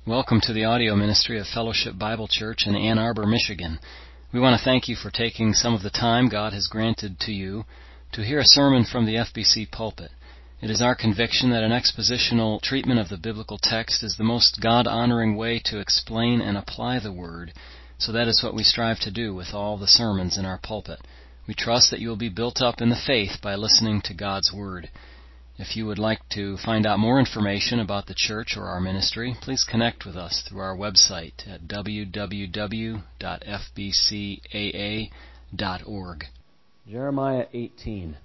Welcome to the audio ministry of Fellowship Bible Church in Ann Arbor, Michigan. We want to thank you for taking some of the time God has granted to you to hear a sermon from the FBC pulpit. It is our conviction that an expositional treatment of the biblical text is the most God-honoring way to explain and apply the Word, so that is what we strive to do with all the sermons in our pulpit. We trust that you will be built up in the faith by listening to God's Word. If you would like to find out more information about the church or our ministry, please connect with us through our website at www.fbcaa.org. Jeremiah 18.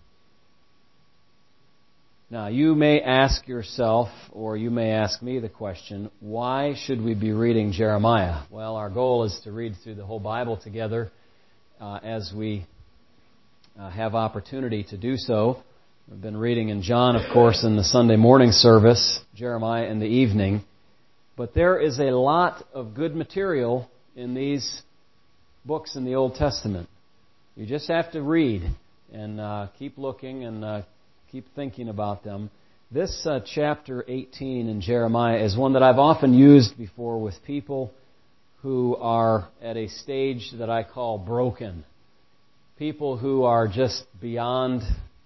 Now, you may ask yourself, or you may ask me the question, why should we be reading Jeremiah? Well, our goal is to read through the whole Bible together as we have opportunity to do so. We've been reading in John, of course, in the Sunday morning service, Jeremiah in the evening. But there is a lot of good material in these books in the Old Testament. You just have to read and keep looking and keep thinking about them. This chapter 18 in Jeremiah is one that I've often used before with people who are at a stage that I call broken. People who are just beyond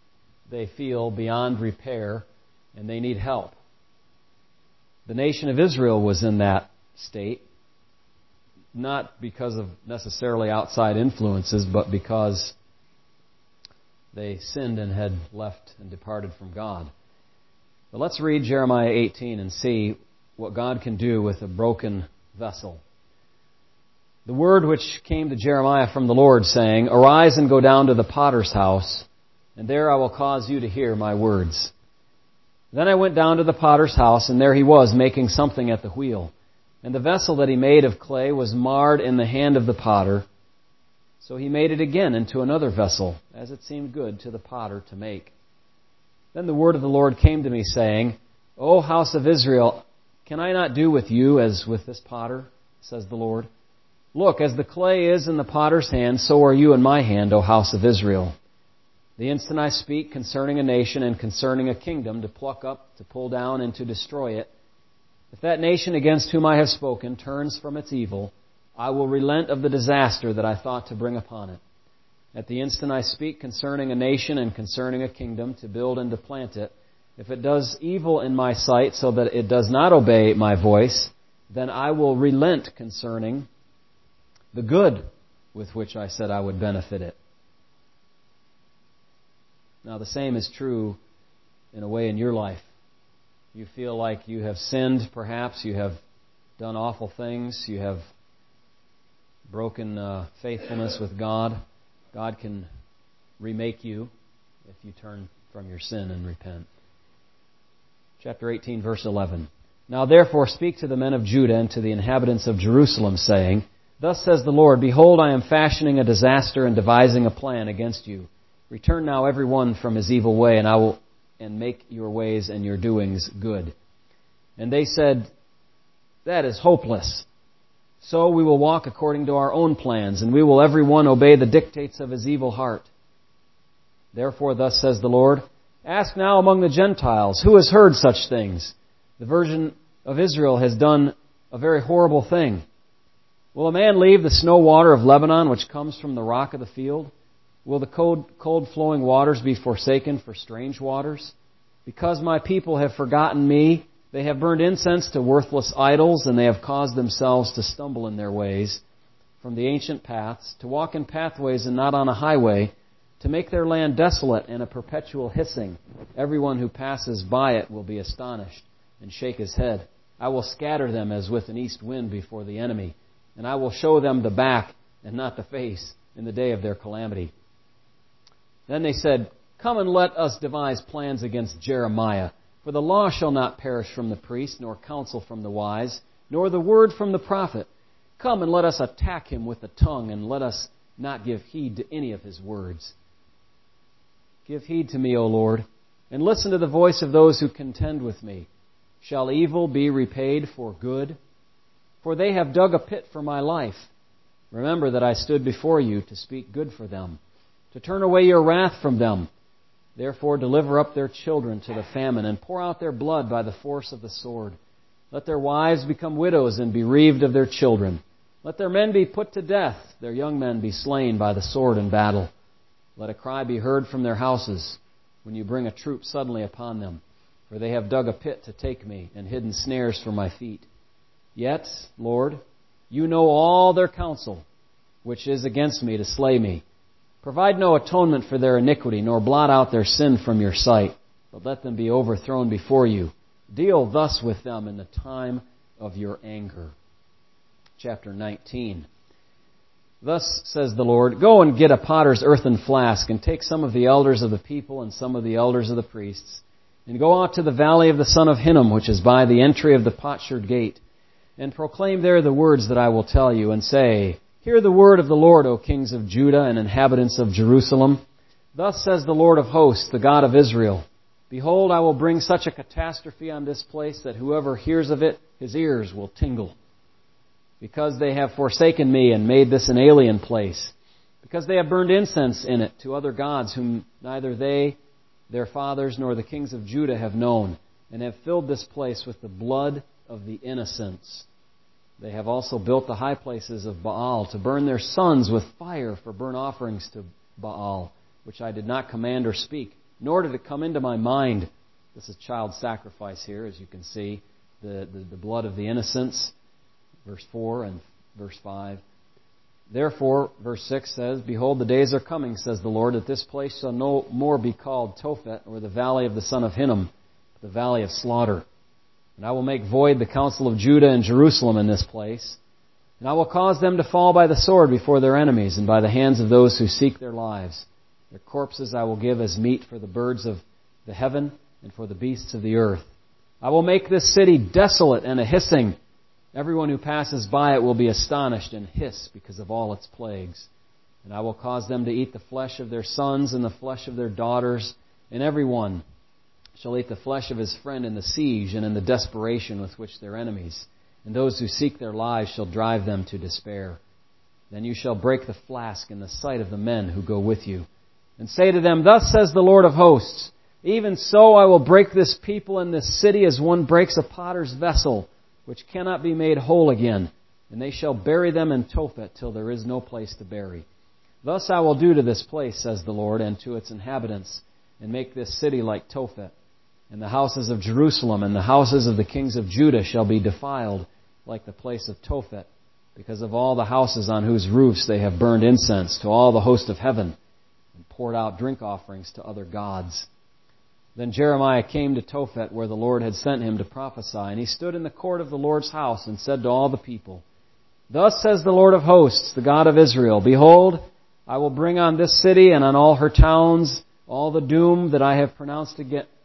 repair, and they need help. The nation of Israel was in that state, not because of necessarily outside influences, but because they sinned and had left and departed from God. But let's read Jeremiah 18 and see what God can do with a broken vessel. The word which came to Jeremiah from the Lord, saying, "Arise and go down to the potter's house, and there I will cause you to hear my words." Then I went down to the potter's house, and there he was, making something at the wheel. And the vessel that he made of clay was marred in the hand of the potter. So he made it again into another vessel, as it seemed good to the potter to make. Then the word of the Lord came to me, saying, "O house of Israel, can I not do with you as with this potter, says the Lord? Look, as the clay is in the potter's hand, so are you in my hand, O house of Israel. The instant I speak concerning a nation and concerning a kingdom to pluck up, to pull down, and to destroy it, if that nation against whom I have spoken turns from its evil, I will relent of the disaster that I thought to bring upon it. At the instant I speak concerning a nation and concerning a kingdom to build and to plant it, if it does evil in my sight so that it does not obey my voice, then I will relent concerning the good with which I said I would benefit it." Now, the same is true in a way in your life. You feel like you have sinned, perhaps. You have done awful things. You have broken faithfulness with God. God can remake you if you turn from your sin and repent. Chapter 18, verse 11. "Now therefore speak to the men of Judah and to the inhabitants of Jerusalem, saying, Thus says the Lord, Behold, I am fashioning a disaster and devising a plan against you. Return now every one from his evil way, and I will make your ways and your doings good." And they said, "That is hopeless. So we will walk according to our own plans, and we will every one obey the dictates of his evil heart. Therefore, thus says the Lord, Ask now among the Gentiles, who has heard such things? The virgin of Israel has done a very horrible thing. Will a man leave the snow water of Lebanon, which comes from the rock of the field? Will the cold flowing waters be forsaken for strange waters? Because my people have forgotten me, they have burned incense to worthless idols, and they have caused themselves to stumble in their ways from the ancient paths, to walk in pathways and not on a highway, to make their land desolate and a perpetual hissing. Everyone who passes by it will be astonished and shake his head. I will scatter them as with an east wind before the enemy, and I will show them the back and not the face in the day of their calamity." Then they said, "Come and let us devise plans against Jeremiah. For the law shall not perish from the priest, nor counsel from the wise, nor the word from the prophet. Come and let us attack him with the tongue, and let us not give heed to any of his words. Give heed to me, O Lord, and listen to the voice of those who contend with me. Shall evil be repaid for good? For they have dug a pit for my life. Remember that I stood before you to speak good for them, to turn away your wrath from them. Therefore deliver up their children to the famine, and pour out their blood by the force of the sword. Let their wives become widows and bereaved of their children. Let their men be put to death, their young men be slain by the sword in battle. Let a cry be heard from their houses when you bring a troop suddenly upon them. For they have dug a pit to take me and hidden snares for my feet. Yet, Lord, you know all their counsel, which is against me to slay me. Provide no atonement for their iniquity, nor blot out their sin from your sight, but let them be overthrown before you. Deal thus with them in the time of your anger. Chapter 19. Thus says the Lord, go and get a potter's earthen flask, and take some of the elders of the people and some of the elders of the priests, and go out to the valley of the son of Hinnom, which is by the entry of the potsherd gate, and proclaim there the words that I will tell you, and say, hear the word of the Lord, O kings of Judah and inhabitants of Jerusalem. Thus says the Lord of hosts, the God of Israel, behold, I will bring such a catastrophe on this place that whoever hears of it, his ears will tingle. Because they have forsaken me and made this an alien place, because they have burned incense in it to other gods whom neither they, their fathers, nor the kings of Judah have known, and have filled this place with the blood of the innocents. They have also built the high places of Baal to burn their sons with fire for burnt offerings to Baal, which I did not command or speak, nor did it come into my mind. This is child sacrifice here, as you can see, the blood of the innocents. Verse 4 and verse 5. Therefore, verse 6 says, behold, the days are coming, says the Lord, that this place shall no more be called Tophet, or the valley of the son of Hinnom, but the valley of slaughter. And I will make void the counsel of Judah and Jerusalem in this place. And I will cause them to fall by the sword before their enemies, and by the hands of those who seek their lives. Their corpses I will give as meat for the birds of the heaven, and for the beasts of the earth. I will make this city desolate and a hissing. Everyone who passes by it will be astonished and hiss because of all its plagues. And I will cause them to eat the flesh of their sons and the flesh of their daughters, and everyone shall eat the flesh of his friend in the siege and in the desperation with which their enemies, and those who seek their lives shall drive them to despair. Then you shall break the flask in the sight of the men who go with you, and say to them, thus says the Lord of hosts, even so I will break this people and this city as one breaks a potter's vessel, which cannot be made whole again, and they shall bury them in Tophet till there is no place to bury. Thus I will do to this place, says the Lord, and to its inhabitants, and make this city like Tophet. And the houses of Jerusalem and the houses of the kings of Judah shall be defiled like the place of Tophet, because of all the houses on whose roofs they have burned incense to all the host of heaven, and poured out drink offerings to other gods. Then Jeremiah came to Tophet, where the Lord had sent him to prophesy, and he stood in the court of the Lord's house and said to all the people, thus says the Lord of hosts, the God of Israel, behold, I will bring on this city and on all her towns all the doom that I have pronounced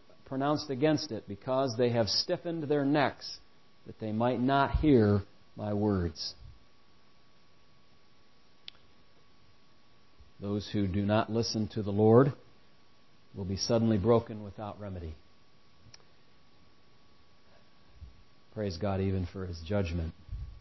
against it, because they have stiffened their necks, that they might not hear my words. Those who do not listen to the Lord will be suddenly broken without remedy. Praise God even for His judgment.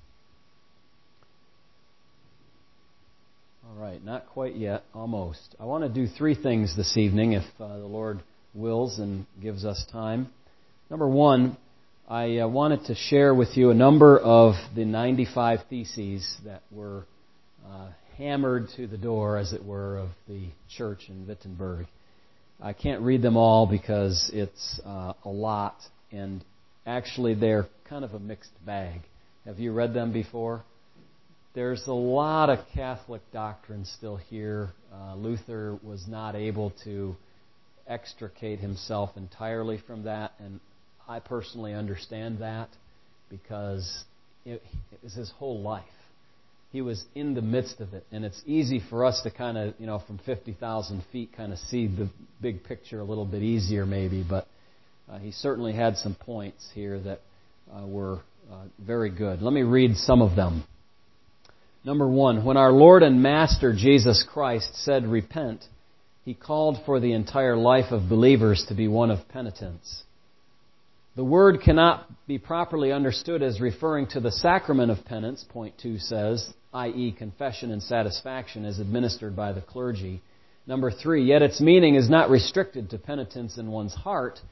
All right, not quite yet, almost. I want to do three things this evening, if the Lord wills and gives us time. Number one, I wanted to share with you a number of the 95 theses that were hammered to the door, as it were, of the church in Wittenberg. I can't read them all because it's a lot, and actually they're kind of a mixed bag. Have you read them before? There's a lot of Catholic doctrine still here. Luther was not able to extricate himself entirely from that, and I personally understand that because it was his whole life. He was in the midst of it, and it's easy for us to kind of, from 50,000 feet kind of see the big picture a little bit easier maybe, but he certainly had some points here that were very good. Let me read some of them. Number one, when our Lord and Master Jesus Christ said repent, He called for the entire life of believers to be one of penitence. The word cannot be properly understood as referring to the sacrament of penance, point 2 says, i.e. confession and satisfaction as administered by the clergy. Number 3, yet its meaning is not restricted to penitence in one's heart,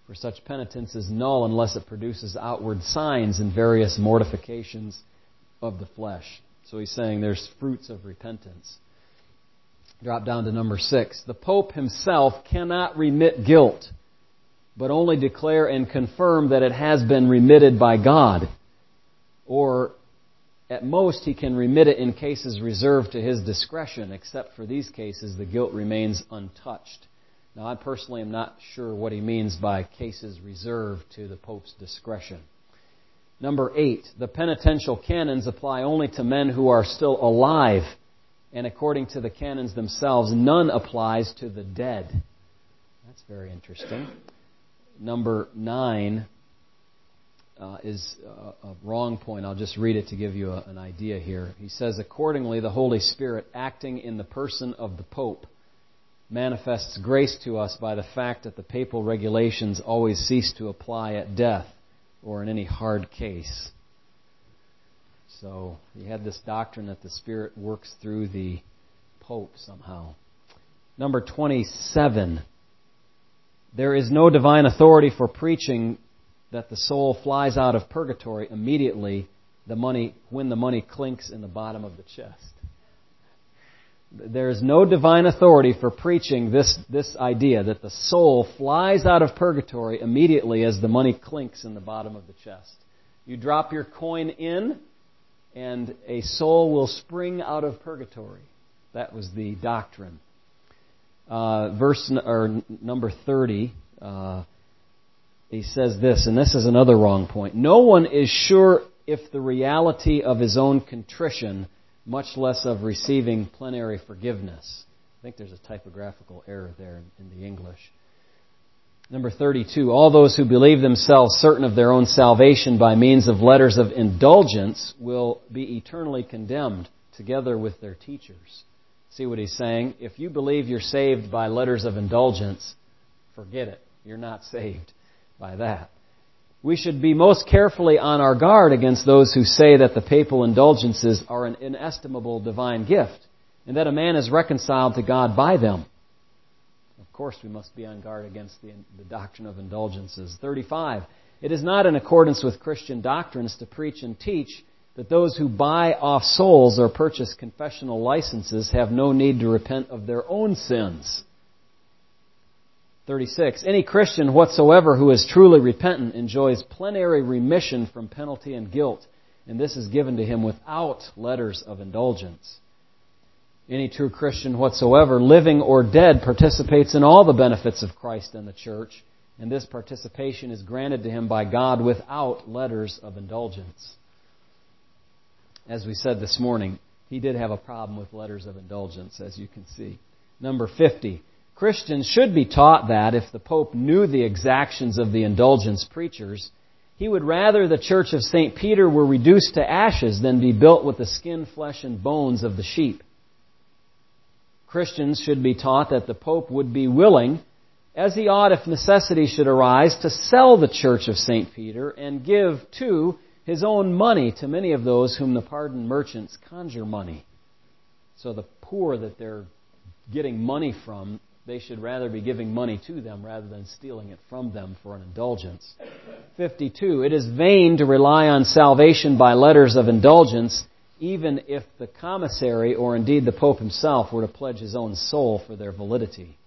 For such penitence is null unless it produces outward signs and various mortifications of the flesh. So he's saying there's fruits of repentance. Drop down to number 6. The Pope himself cannot remit guilt, but only declare and confirm that it has been remitted by God. Or, at most, he can remit it in cases reserved to his discretion. Except for these cases, the guilt remains untouched. Now, I personally am not sure what he means by cases reserved to the Pope's discretion. Number 8, the penitential canons apply only to men who are still alive. And according to the canons themselves, none applies to the dead. That's very interesting. Number 9 is a wrong point. I'll just read it to give you an idea here. He says, accordingly, the Holy Spirit, acting in the person of the Pope, manifests grace to us by the fact that the papal regulations always cease to apply at death or in any hard case. So he had this doctrine that the Spirit works through the Pope somehow. Number 27. There is no divine authority for preaching that the soul flies out of purgatory immediately when the money clinks in the bottom of the chest. There is no divine authority for preaching this idea that the soul flies out of purgatory immediately as the money clinks in the bottom of the chest. You drop your coin in, and a soul will spring out of purgatory. That was the doctrine. Number 30, he says this, and this is another wrong point. No one is sure if the reality of his own contrition, much less of receiving plenary forgiveness. I think there's a typographical error there in the English. Number 32, all those who believe themselves certain of their own salvation by means of letters of indulgence will be eternally condemned together with their teachers. See what he's saying? If you believe you're saved by letters of indulgence, forget it. You're not saved by that. We should be most carefully on our guard against those who say that the papal indulgences are an inestimable divine gift and that a man is reconciled to God by them. Of course, we must be on guard against the doctrine of indulgences. 35. It is not in accordance with Christian doctrines to preach and teach that those who buy off souls or purchase confessional licenses have no need to repent of their own sins. 36. Any Christian whatsoever who is truly repentant enjoys plenary remission from penalty and guilt, and this is given to him without letters of indulgence. Any true Christian whatsoever, living or dead, participates in all the benefits of Christ and the church, and this participation is granted to him by God without letters of indulgence. As we said this morning, he did have a problem with letters of indulgence, as you can see. Number 50. Christians should be taught that if the Pope knew the exactions of the indulgence preachers, he would rather the Church of St. Peter were reduced to ashes than be built with the skin, flesh, and bones of the sheep. Christians should be taught that the Pope would be willing, as he ought if necessity should arise, to sell the Church of St. Peter and give, too, his own money to many of those whom the pardoned merchants conjure money. So the poor that they're getting money from, they should rather be giving money to them rather than stealing it from them for an indulgence. 52. It is vain to rely on salvation by letters of indulgence, even if the commissary or indeed the Pope himself were to pledge his own soul for their validity.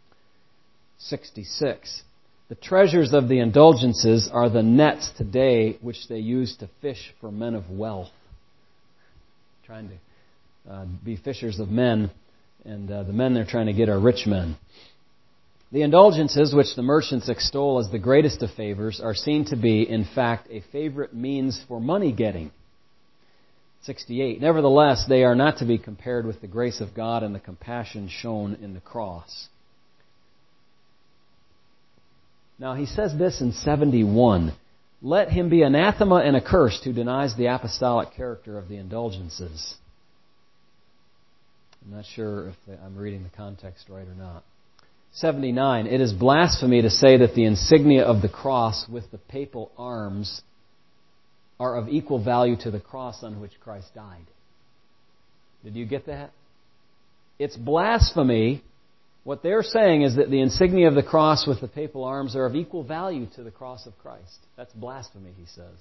66. The treasures of the indulgences are the nets today which they use to fish for men of wealth. Trying to be fishers of men. And the men they're trying to get are rich men. The indulgences, which the merchants extol as the greatest of favors, are seen to be, in fact, a favorite means for money getting. 68. Nevertheless, they are not to be compared with the grace of God and the compassion shown in the cross. Now, he says this in 71. Let him be anathema and accursed who denies the apostolic character of the indulgences. I'm not sure if I'm reading the context right or not. 79. It is blasphemy to say that the insignia of the cross with the papal arms are of equal value to the cross on which Christ died. Did you get that? It's blasphemy. What they're saying is that the insignia of the cross with the papal arms are of equal value to the cross of Christ. That's blasphemy, he says.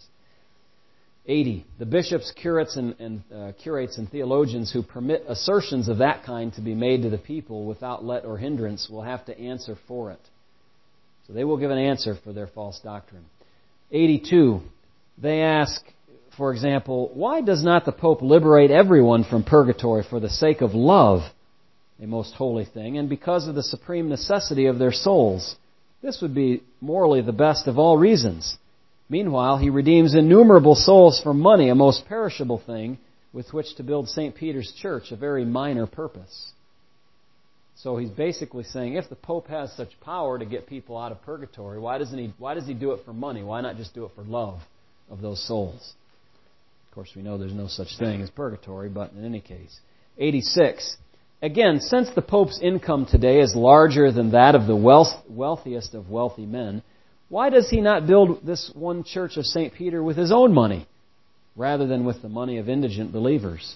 80. The bishops, curates, and theologians who permit assertions of that kind to be made to the people without let or hindrance will have to answer for it. So they will give an answer for their false doctrine. 82. They ask, for example, why does not the Pope liberate everyone from purgatory for the sake of love, a most holy thing, and because of the supreme necessity of their souls? This would be morally the best of all reasons. Meanwhile, he redeems innumerable souls from money, a most perishable thing, with which to build St. Peter's Church, a very minor purpose. So he's basically saying, if the Pope has such power to get people out of purgatory, why does he do it for money? Why not just do it for love of those souls? Of course, we know there's no such thing as purgatory, but in any case. 86. Again, since the Pope's income today is larger than that of the wealthiest of wealthy men, why does he not build this one church of St. Peter with his own money, rather than with the money of indigent believers?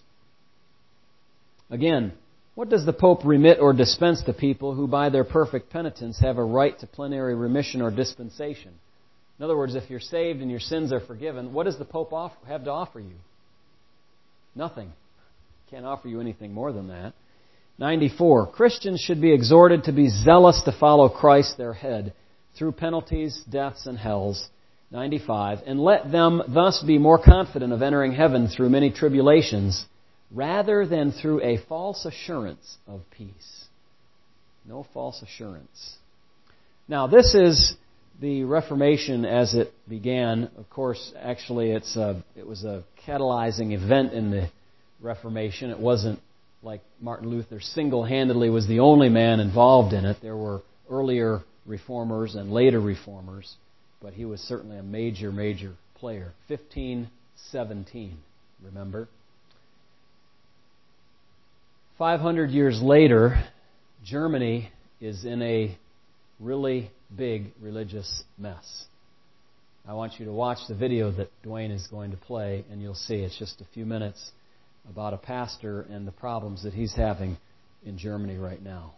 Again, what does the Pope remit or dispense to people who by their perfect penitence have a right to plenary remission or dispensation? In other words, if you're saved and your sins are forgiven, what does the Pope have to offer you? Nothing. Can't offer you anything more than that. 94. Christians should be exhorted to be zealous to follow Christ their head through penalties, deaths, and hells. 95. And let them thus be more confident of entering heaven through many tribulations, rather than through a false assurance of peace. No false assurance. Now, this is the Reformation as it began. Of course, actually, it was a catalyzing event in the Reformation. It wasn't like Martin Luther single-handedly was the only man involved in it. There were earlier reformers and later reformers, but he was certainly a major player. 1517, remember? 500 years later, Germany is in a really big religious mess. I want you to watch the video that Dwayne is going to play, and you'll see it's just a few minutes about a pastor and the problems that he's having in Germany right now.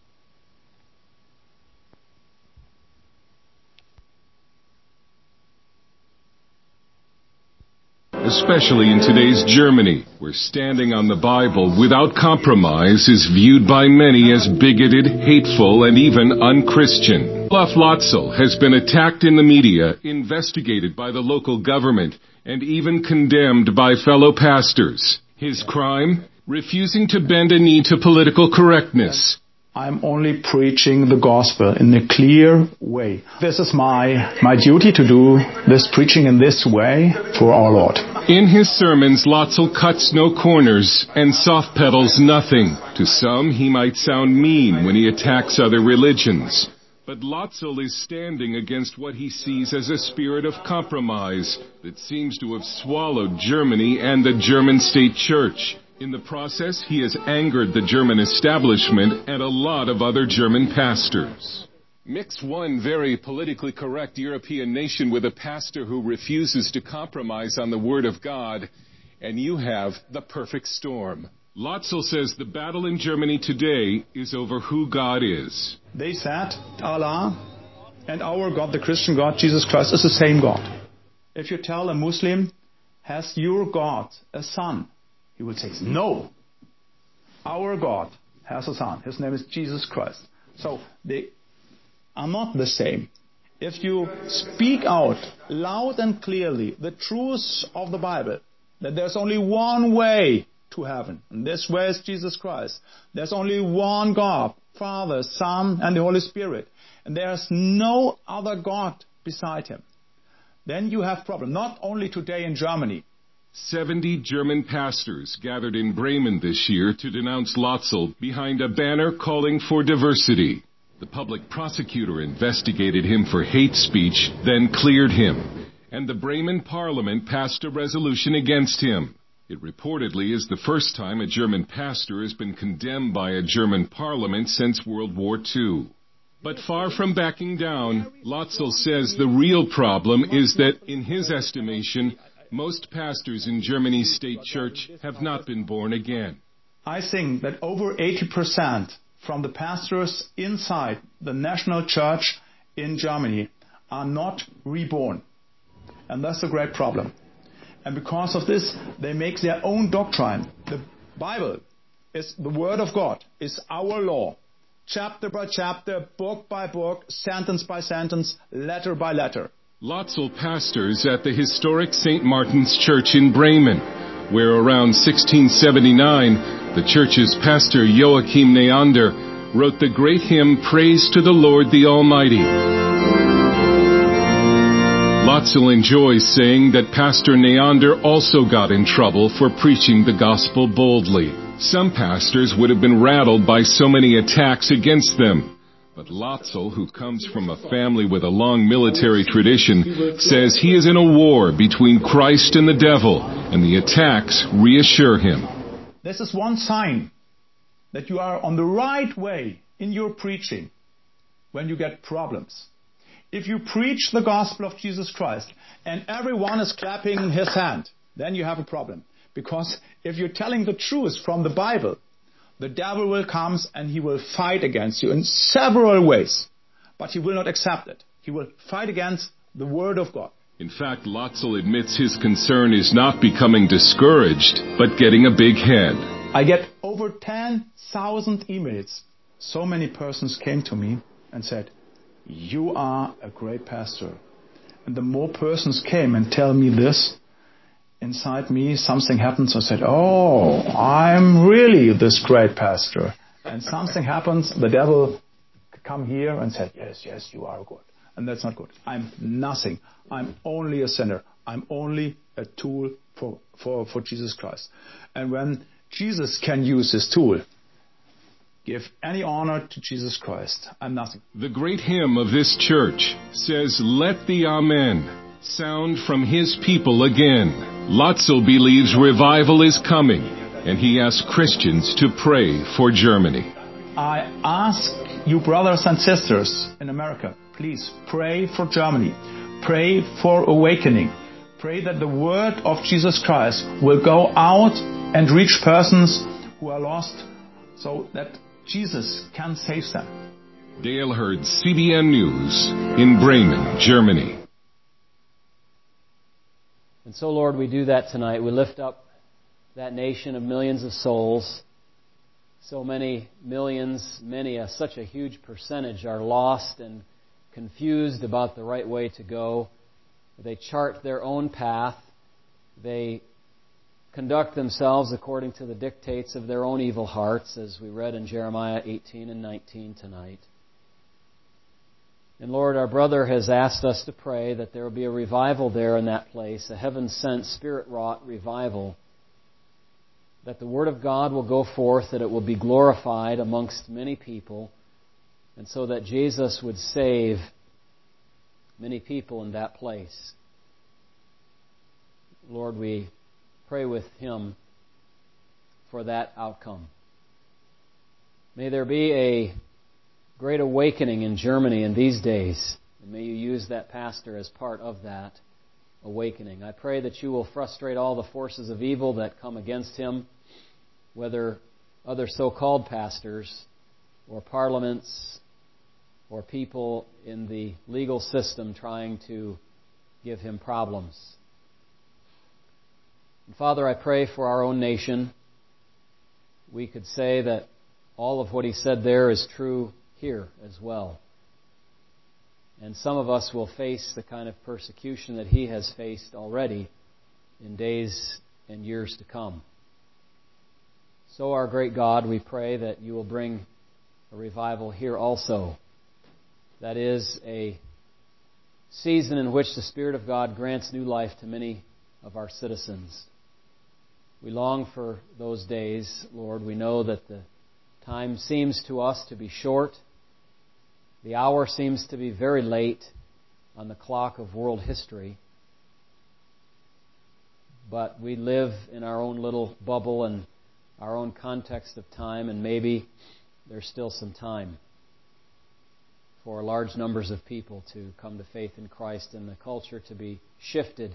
Especially in today's Germany, where standing on the Bible without compromise is viewed by many as bigoted, hateful, and even unchristian. Olaf Lotzel has been attacked in the media, investigated by the local government, and even condemned by fellow pastors. His crime? Refusing to bend a knee to political correctness. I'm only preaching the gospel in a clear way. This is my duty to do this preaching in this way for our Lord. In his sermons, Lotzel cuts no corners and soft pedals nothing. To some, he might sound mean when he attacks other religions. But Lotzel is standing against what he sees as a spirit of compromise that seems to have swallowed Germany and the German state church. In the process, he has angered the German establishment and a lot of other German pastors. Mix one very politically correct European nation with a pastor who refuses to compromise on the Word of God, and you have the perfect storm. Lotzel says the battle in Germany today is over who God is. They said Allah and our God, the Christian God, Jesus Christ, is the same God. If you tell a Muslim, has your God a son? He will say, no. Our God has a son. His name is Jesus Christ. So they are not the same. If you speak out loud and clearly the truths of the Bible, that there's only one way to heaven, and this way is Jesus Christ. There's only one God, Father, Son, and the Holy Spirit, and there's no other God beside Him. Then you have problem. Not only today in Germany. 70 German pastors gathered in Bremen this year to denounce Lotzel behind a banner calling for diversity. The public prosecutor investigated him for hate speech, then cleared him, and the Bremen parliament passed a resolution against him. It reportedly is the first time a German pastor has been condemned by a German parliament since World War II. But far from backing down, Lotzel says the real problem is that, in his estimation, most pastors in Germany's state church have not been born again. I think that over 80% from the pastors inside the national church in Germany are not reborn. And that's a great problem. And because of this, they make their own doctrine. The Bible is the Word of God, is our law. Chapter by chapter, book by book, sentence by sentence, letter by letter. Lotzel pastors at the historic St. Martin's Church in Bremen, where around 1679, the church's pastor Joachim Neander wrote the great hymn, Praise to the Lord the Almighty. Lotzel enjoys saying that Pastor Neander also got in trouble for preaching the gospel boldly. Some pastors would have been rattled by so many attacks against them. But Lotzel, who comes from a family with a long military tradition, says he is in a war between Christ and the devil, and the attacks reassure him. This is one sign that you are on the right way in your preaching when you get problems. If you preach the gospel of Jesus Christ and everyone is clapping his hand, then you have a problem. Because if you're telling the truth from the Bible, the devil will come and he will fight against you in several ways. But he will not accept it. He will fight against the Word of God. In fact, Lotzel admits his concern is not becoming discouraged, but getting a big head. I get over 10,000 emails. So many persons came to me and said, you are a great pastor. And the more persons came and tell me this, inside me something happens. I said, oh, I'm really this great pastor. And something happens, the devil come here and said, yes, you are good. And that's not good. I'm nothing. I'm only a sinner. I'm only a tool for Jesus Christ. And when Jesus can use this tool, give any honor to Jesus Christ. I'm nothing. The great hymn of this church says, let the Amen sound from his people again. Lotzel believes revival is coming, and he asks Christians to pray for Germany. I ask you brothers and sisters in America, please pray for Germany. Pray for awakening. Pray that the word of Jesus Christ will go out and reach persons who are lost so that Jesus can save them. Dale Hurd, CBN News, in Bremen, Germany. And so, Lord, we do that tonight. We lift up that nation of millions of souls. So many millions, such a huge percentage are lost and confused about the right way to go. They chart their own path. They conduct themselves according to the dictates of their own evil hearts, as we read in Jeremiah 18 and 19 tonight. And Lord, our brother has asked us to pray that there will be a revival there in that place, a heaven-sent, spirit-wrought revival, that the Word of God will go forth, that it will be glorified amongst many people, and so that Jesus would save many people in that place. Lord, we pray with him for that outcome. May there be a great awakening in Germany in these days, and may you use that pastor as part of that awakening. I pray that you will frustrate all the forces of evil that come against him, whether other so-called pastors or parliaments or people in the legal system trying to give him problems. And Father, I pray for our own nation. We could say that all of what he said there is true here as well. And some of us will face the kind of persecution that he has faced already in days and years to come. So, our great God, we pray that you will bring a revival here also. That is a season in which the Spirit of God grants new life to many of our citizens. We long for those days, Lord. We know that the time seems to us to be short. The hour seems to be very late on the clock of world history. But we live in our own little bubble and our own context of time, and maybe there's still some time for large numbers of people to come to faith in Christ and the culture to be shifted.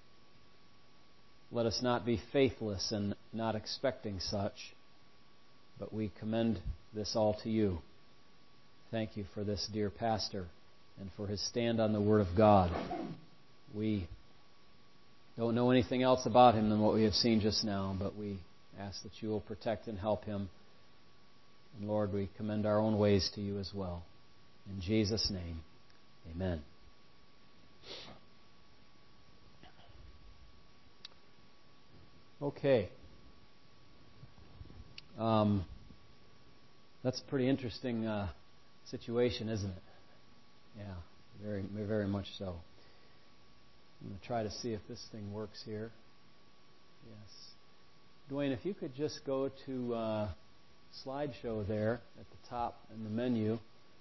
Let us not be faithless and not expecting such. but we commend this all to you. Thank you for this dear pastor and for his stand on the Word of God. We don't know anything else about him than what we have seen just now, but we ask that you will protect and help him. And Lord, we commend our own ways to you as well. In Jesus' name, amen. Okay. That's a pretty interesting situation, isn't it? Yeah, very, very much so. I'm going to try to see if this thing works here. Yes. Dwayne, if you could just go to slideshow there at the top in the menu.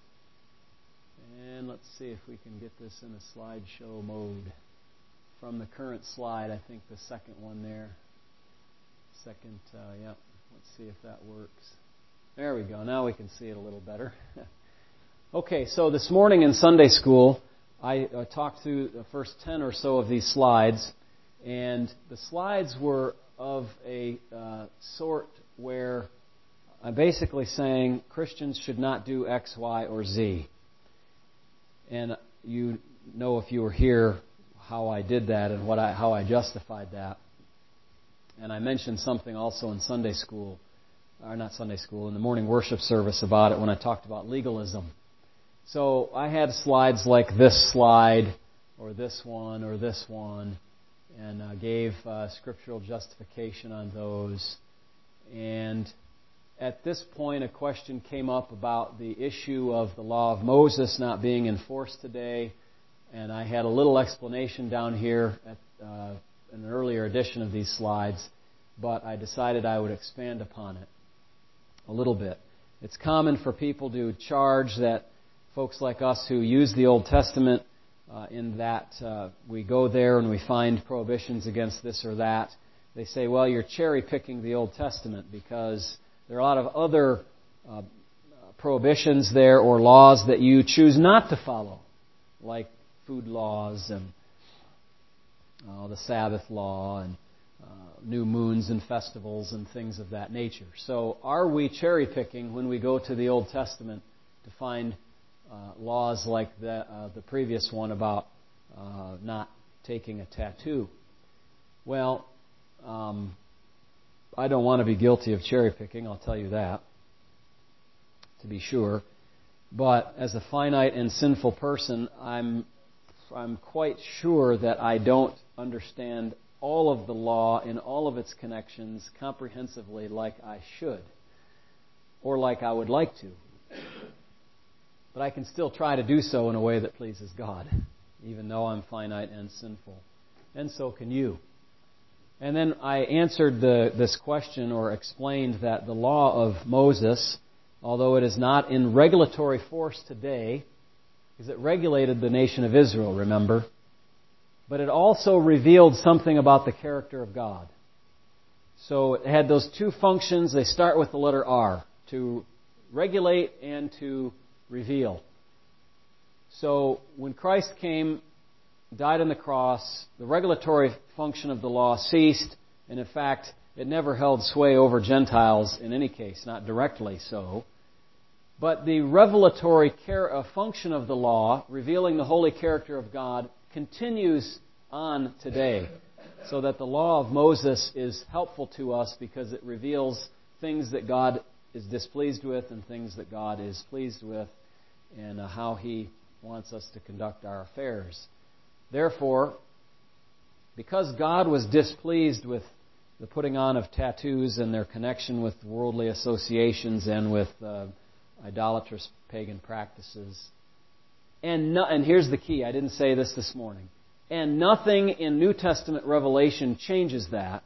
And let's see if we can get this in a slideshow mode. From the current slide, I think the second one there. Second, yep. Let's see if that works. There we go. Now we can see it a little better. Okay, so this morning in Sunday school, I talked through the first 10 or so of these slides, and the slides were of a sort where I'm basically saying Christians should not do X, Y, or Z. And you know, if you were here, how I did that and how I justified that. And I mentioned something also in Sunday school, or not Sunday school, in the morning worship service about it when I talked about legalism. So I had slides like this slide, or this one, and gave scriptural justification on those. And at this point, a question came up about the issue of the law of Moses not being enforced today. And I had a little explanation down here at in an earlier edition of these slides, but I decided I would expand upon it a little bit. It's common for people to charge that folks like us who use the Old Testament in that we go there and we find prohibitions against this or that. They say, well, you're cherry-picking the Old Testament because there are a lot of other prohibitions there or laws that you choose not to follow, like food laws and the Sabbath law and new moons and festivals and things of that nature. So are we cherry-picking when we go to the Old Testament to find laws like the previous one about not taking a tattoo? Well, I don't want to be guilty of cherry-picking, I'll tell you that, to be sure. But as a finite and sinful person, I'm quite sure that I don't understand all of the law in all of its connections comprehensively like I should, or like I would like to. But I can still try to do so in a way that pleases God, even though I'm finite and sinful. And so can you. And then I answered this question, or explained that the law of Moses, although it is not in regulatory force today, because it regulated the nation of Israel, remember, but it also revealed something about the character of God. So it had those two functions. They start with the letter R, to regulate and to reveal. So when Christ came, died on the cross, the regulatory function of the law ceased, and in fact, it never held sway over Gentiles in any case, not directly so. But the revelatory function of the law, revealing the holy character of God, continues on today. So that the law of Moses is helpful to us because it reveals things that God is displeased with and things that God is pleased with, and how He wants us to conduct our affairs. Therefore, because God was displeased with the putting on of tattoos and their connection with worldly associations and with idolatrous pagan practices, and here's the key, I didn't say this morning, and nothing in New Testament revelation changes that,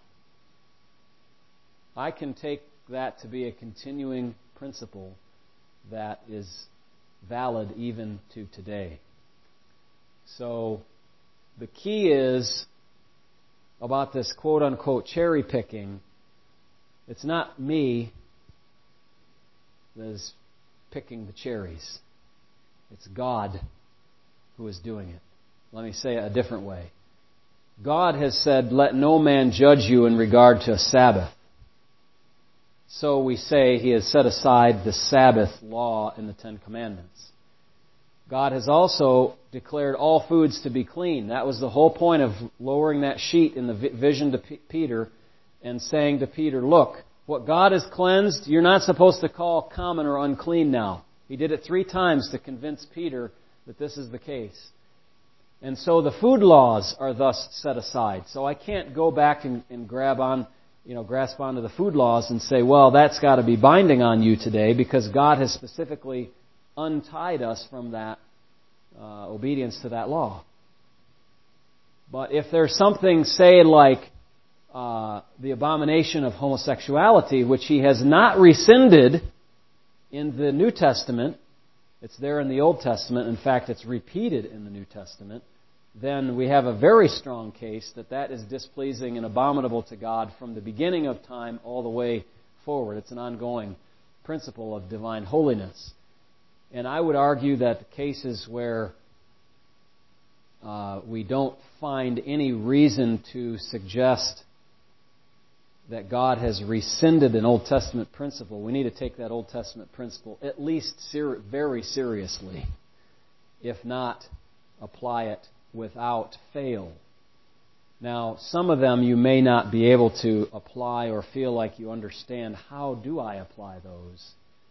I can take that to be a continuing principle that is valid even to today. So the key is about this quote-unquote cherry-picking. It's not me that is picking the cherries. It's God who is doing it. Let me say it a different way. God has said, let no man judge you in regard to a Sabbath. so we say He has set aside the Sabbath law in the Ten Commandments. God has also declared all foods to be clean. That was the whole point of lowering that sheet in the vision to Peter and saying to Peter, look, what God has cleansed, you're not supposed to call common or unclean now. He did it 3 times to convince Peter that this is the case. And so the food laws are thus set aside. So I can't go back and grasp onto the food laws and say, well, that's got to be binding on you today because God has specifically untied us from that obedience to that law. But if there's something, say, like the abomination of homosexuality, which He has not rescinded in the New Testament, it's there in the Old Testament, in fact, it's repeated in the New Testament, then we have a very strong case that is displeasing and abominable to God from the beginning of time all the way forward. It's an ongoing principle of divine holiness. And I would argue that the cases where we don't find any reason to suggest that God has rescinded an Old Testament principle, we need to take that Old Testament principle at least very seriously, if not apply it without fail. Now, some of them you may not be able to apply or feel like you understand. How do I apply those?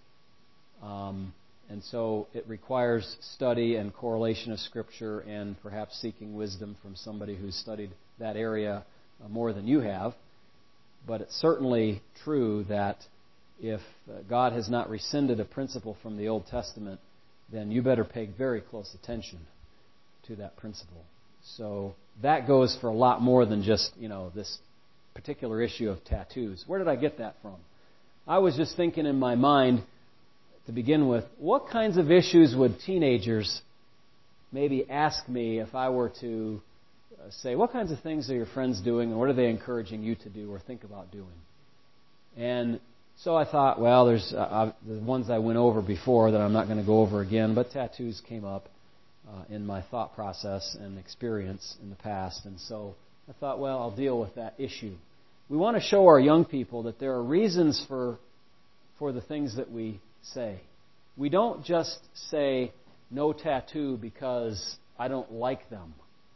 And so it requires study and correlation of Scripture and perhaps seeking wisdom from somebody who's studied that area more than you have. But it's certainly true that if God has not rescinded a principle from the Old Testament, then you better pay very close attention to that principle. So that goes for a lot more than just, this particular issue of tattoos. Where did I get that from? I was just thinking in my mind, to begin with, what kinds of issues would teenagers maybe ask me if I were to say, what kinds of things are your friends doing and what are they encouraging you to do or think about doing? And so I thought, well, there's the ones I went over before that I'm not going to go over again, but tattoos came up in my thought process and experience in the past. And so I thought, well, I'll deal with that issue. We want to show our young people that there are reasons for the things that we say. We don't just say no tattoo because I don't like them.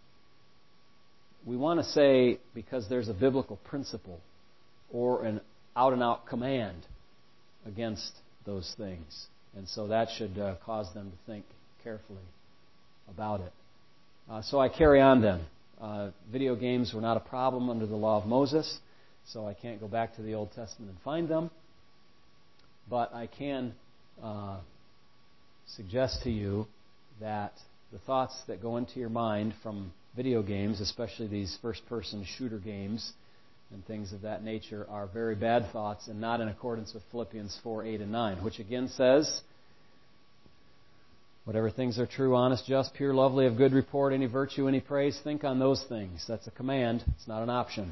We want to say because there's a biblical principle or an out-and-out command against those things. And so that should cause them to think carefully about it. So I carry on then. Video games were not a problem under the law of Moses, so I can't go back to the Old Testament and find them. But I can suggest to you that the thoughts that go into your mind from video games, especially these first-person shooter games and things of that nature, are very bad thoughts and not in accordance with Philippians 4, 8, and 9, which again says, whatever things are true, honest, just, pure, lovely, of good report, any virtue, any praise, think on those things. That's a command. It's not an option.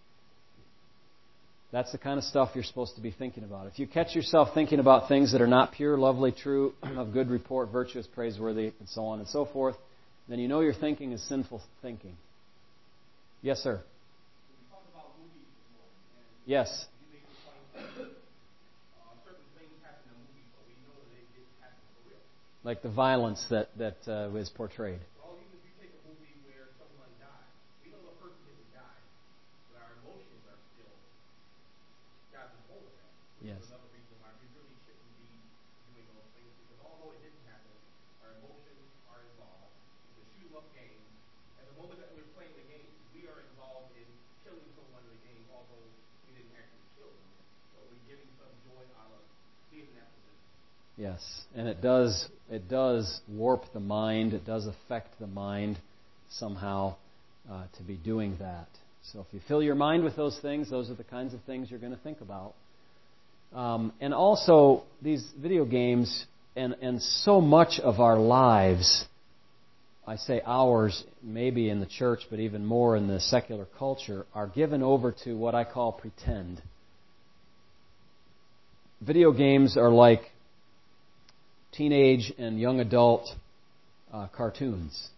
That's the kind of stuff you're supposed to be thinking about. If you catch yourself thinking about things that are not pure, lovely, true, of good report, virtuous, praiseworthy, and so on and so forth, then you know your thinking is sinful thinking. Yes, sir. We talked about movies before. Yes. You made the point that certain things happen in movies, but we know that they didn't happen for real. Like the violence that is portrayed. Well, even if you take a movie where someone died, we know the person didn't die, but our emotions are still got a hold of that. Which Yes. is another reason why we really shouldn't be doing those things, because although it didn't happen, our emotions are involved. It's a shoot-'em-up game. And the moment that we're playing the game, we are involved in killing someone in the game, although we didn't actually kill them. But we're getting some joy out of being in that position. Yes, and it does warp the mind. It does affect the mind somehow to be doing that. So if you fill your mind with those things, those are the kinds of things you're going to think about. And also, these video games and so much of our lives, I say ours, maybe in the church, but even more in the secular culture, are given over to what I call pretend. Video games are like teenage and young adult cartoons.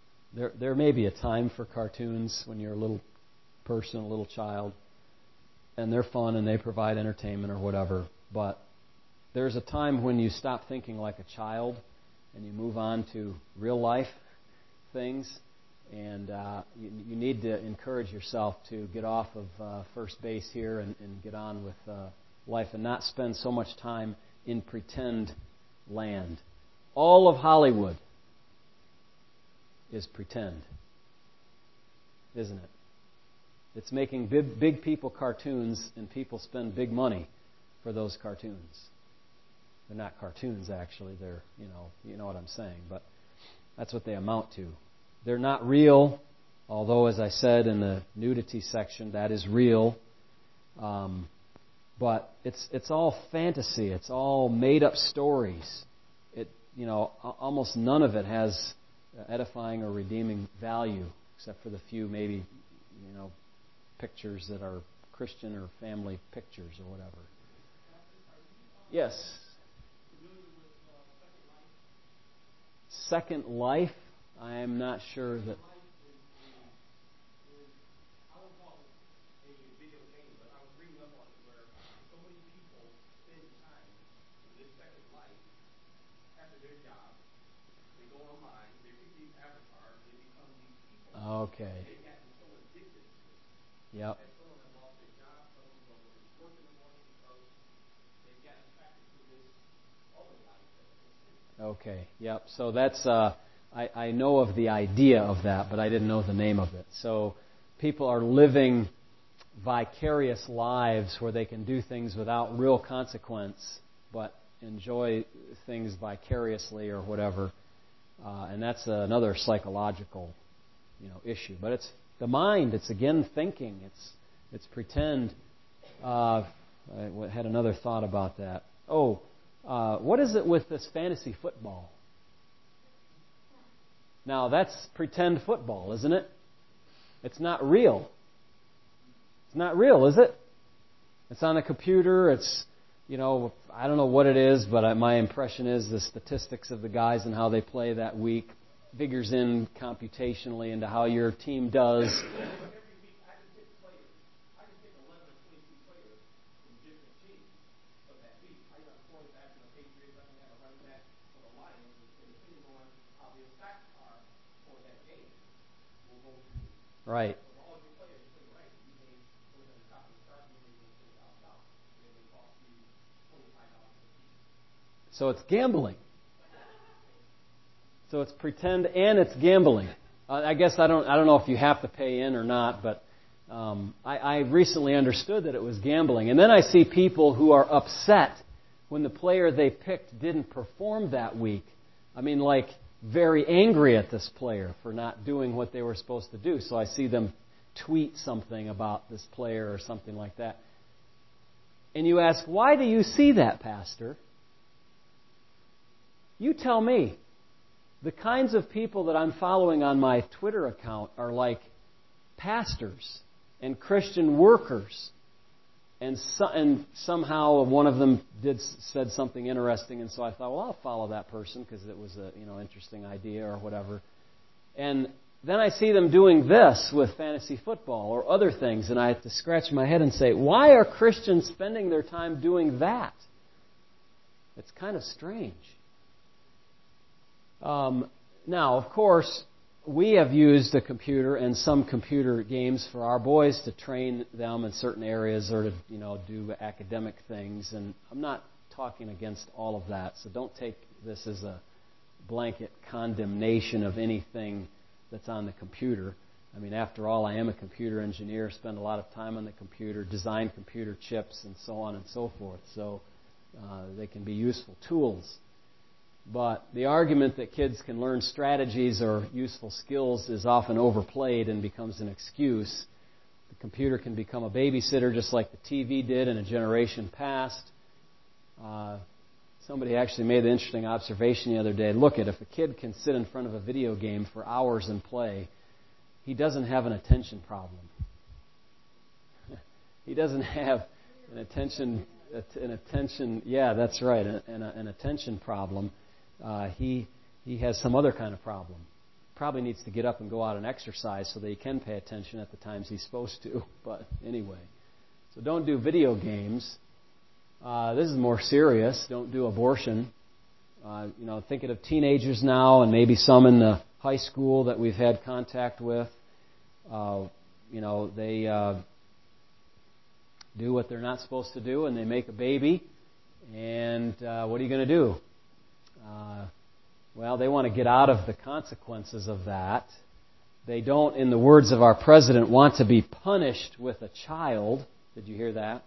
There may be a time for cartoons when you're a little person, a little child. and they're fun and they provide entertainment or whatever. But there's a time when you stop thinking like a child and you move on to real life things. And you need to encourage yourself to get off of first base here and get on with life and not spend so much time in pretend land. All of Hollywood is pretend, isn't it? It's making big people cartoons, and people spend big money for those cartoons. They're not cartoons, actually. They're, you know what I'm saying, but that's what they amount to. They're not real, although, as I said in the nudity section, that is real. But it's all fantasy. It's all made-up stories. Almost none of it has edifying or redeeming value, except for the few maybe, pictures that are Christian or family pictures or whatever. Yes. Second Life? I am not sure that. I won't call it a video game, but I was reading up on it where so many people spend time in this second life after their job. They go online, they pick these avatars, they become these people. Okay. They've gotten so addicted to it. Yep. And some of them have lost their job, some of them don't work in the morning because they've gotten attracted to this other life that they see. Okay. Yep. So that's. I know of the idea of that, but I didn't know the name of it. So people are living vicarious lives where they can do things without real consequence, but enjoy things vicariously or whatever. And that's another psychological, issue. But it's the mind. It's again thinking. It's pretend. I had another thought about that. What is it with this fantasy football? Now, that's pretend football, isn't it? It's not real. It's not real, is it? It's on a computer. It's, I don't know what it is, but my impression is the statistics of the guys and how they play that week figures in computationally into how your team does. Every week, I can pick players. I can pick 11 or 22 players from different teams of that week. I got a quarterback from the Patriots. I can have a running back for the Lions. And depending on how the stats are for that game, will go to you. Right. So all your players play right. You may put them at the top of the start. You may get $10,000. And they cost you $25 a piece. So it's gambling. So it's pretend and it's gambling. I guess I don't know if you have to pay in or not, but I recently understood that it was gambling. And then I see people who are upset when the player they picked didn't perform that week. I mean, like very angry at this player for not doing what they were supposed to do. So I see them tweet something about this player or something like that. And you ask, why do you see that, Pastor? You tell me. The kinds of people that I'm following on my Twitter account are like pastors and Christian workers. And somehow one of them said something interesting, and so I thought, well, I'll follow that person because it was a interesting idea or whatever. And then I see them doing this with fantasy football or other things, and I have to scratch my head and say, why are Christians spending their time doing that? It's kind of strange. Now, of course, we have used a computer and some computer games for our boys to train them in certain areas or to, do academic things. And I'm not talking against all of that, so don't take this as a blanket condemnation of anything that's on the computer. I mean, after all, I am a computer engineer, spend a lot of time on the computer, design computer chips, and so on and so forth. So they can be useful tools. But the argument that kids can learn strategies or useful skills is often overplayed and becomes an excuse. The computer can become a babysitter just like the TV did in a generation past. Somebody actually made an interesting observation the other day. Look, if a kid can sit in front of a video game for hours and play, he doesn't have an attention problem. He doesn't have an attention. Yeah, that's right, an attention problem. He has some other kind of problem. Probably needs to get up and go out and exercise so that he can pay attention at the times he's supposed to. But anyway, So don't do video games. This is more serious. Don't do abortion. Thinking of teenagers now and maybe some in the high school that we've had contact with. They do what they're not supposed to do and they make a baby. And what are you going to do? They want to get out of the consequences of that. They don't, in the words of our president, want to be punished with a child. Did you hear that?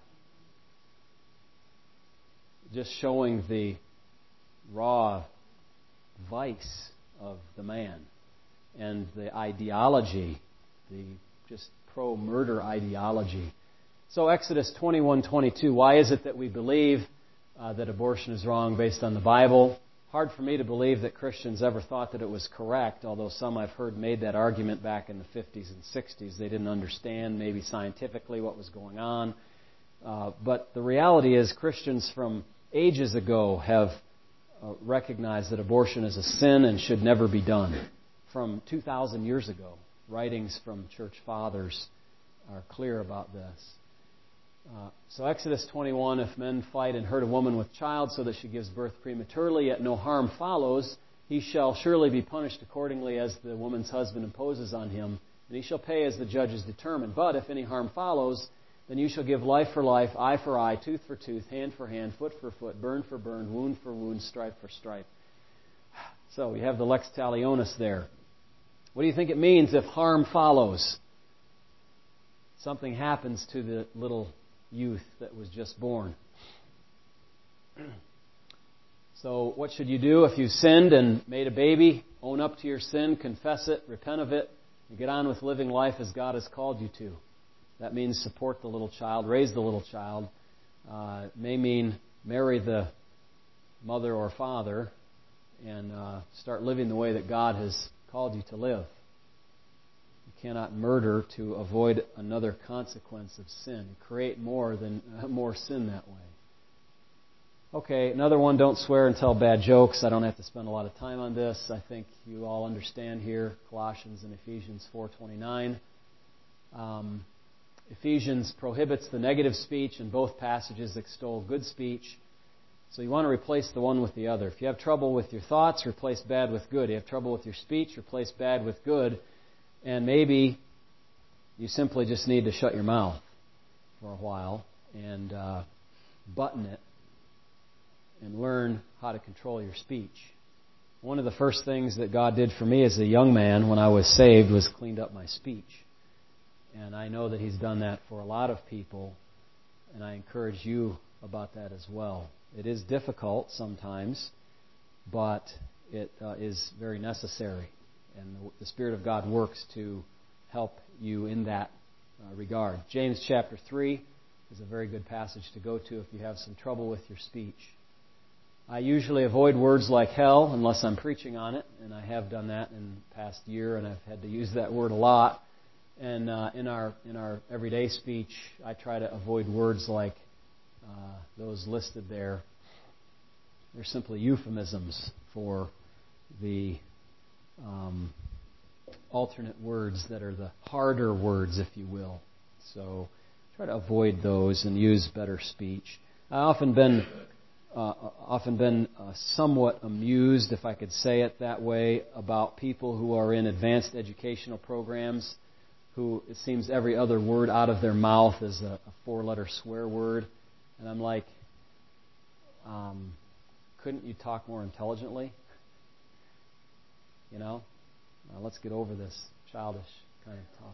Just showing the raw vice of the man and the ideology, the just pro-murder ideology. So Exodus 21:22. Why is it that we believe that abortion is wrong based on the Bible? Hard for me to believe that Christians ever thought that it was correct, although some I've heard made that argument back in the 50s and 60s. They didn't understand maybe scientifically what was going on. But the reality is Christians from ages ago have recognized that abortion is a sin and should never be done. From 2,000 years ago, writings from church fathers are clear about this. So Exodus 21, if men fight and hurt a woman with child so that she gives birth prematurely, yet no harm follows, he shall surely be punished accordingly as the woman's husband imposes on him, and he shall pay as the judges determine. But if any harm follows, then you shall give life for life, eye for eye, tooth for tooth, hand for hand, foot for foot, burn for burn, wound for wound, stripe for stripe. So we have the lex talionis there. What do you think it means if harm follows? Something happens to the little youth that was just born. So what should you do if you sinned and made a baby? Own up to your sin, confess it, repent of it, and get on with living life as God has called you to. That means support the little child, raise the little child. It may mean marry the mother or father and start living the way that God has called you to live. You cannot murder to avoid another consequence of sin. Create more sin that way. Okay, another one, don't swear and tell bad jokes. I don't have to spend a lot of time on this. I think you all understand here, Colossians and Ephesians 4:29. Ephesians prohibits the negative speech, and both passages extol good speech. So you want to replace the one with the other. If you have trouble with your thoughts, replace bad with good. If you have trouble with your speech, replace bad with good. And maybe you simply just need to shut your mouth for a while and button it and learn how to control your speech. One of the first things that God did for me as a young man when I was saved was cleaned up my speech. And I know that He's done that for a lot of people, and I encourage you about that as well. It is difficult sometimes, but it is very necessary. And the Spirit of God works to help you in that regard. James chapter 3 is a very good passage to go to if you have some trouble with your speech. I usually avoid words like hell unless I'm preaching on it, and I have done that in the past year, and I've had to use that word a lot. And in our everyday speech, I try to avoid words like those listed there. They're simply euphemisms for the alternate words that are the harder words, if you will. So try to avoid those and use better speech. I've often been somewhat amused, if I could say it that way, about people who are in advanced educational programs who it seems every other word out of their mouth is a four-letter swear word. And I'm like, couldn't you talk more intelligently? You know? Let's get over this childish kind of talk.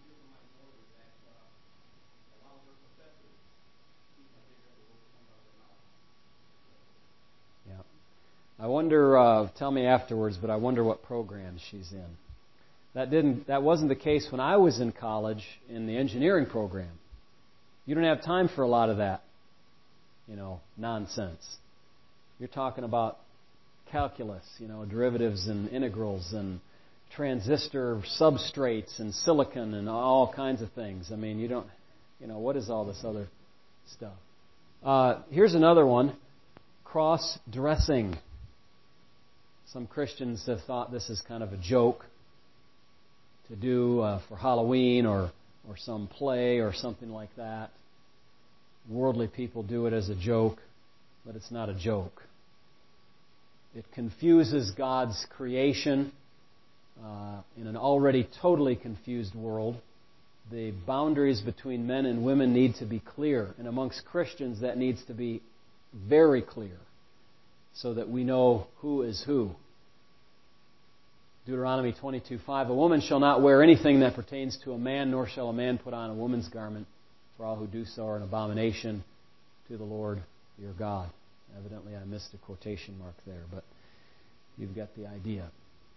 Yeah. I wonder, tell me afterwards, but I wonder what program she's in. That wasn't the case when I was in college in the engineering program. You don't have time for a lot of that, nonsense. You're talking about calculus, derivatives and integrals and transistor substrates and silicon and all kinds of things. I mean, you don't, what is all this other stuff? Here's another one, cross-dressing. Some Christians have thought this is kind of a joke to do for Halloween or some play or something like that. Worldly people do it as a joke, but it's not a joke. It confuses God's creation in an already totally confused world. The boundaries between men and women need to be clear, and amongst Christians that needs to be very clear so that we know who is who. Deuteronomy 22:5, a woman shall not wear anything that pertains to a man, nor shall a man put on a woman's garment, for all who do so are an abomination to the Lord your God. Evidently I missed a quotation mark there, but you've got the idea.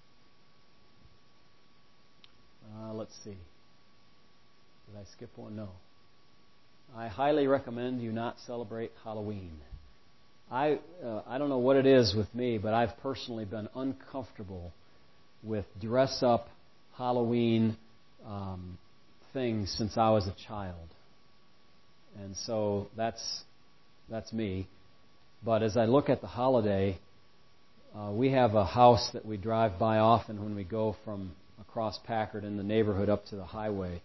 Let's see. Did I skip one? No. I highly recommend you not celebrate Halloween. I don't know what it is with me, but I've personally been uncomfortable with dress-up Halloween things since I was a child. And so that's me. But as I look at the holiday, we have a house that we drive by often when we go from across Packard in the neighborhood up to the highway.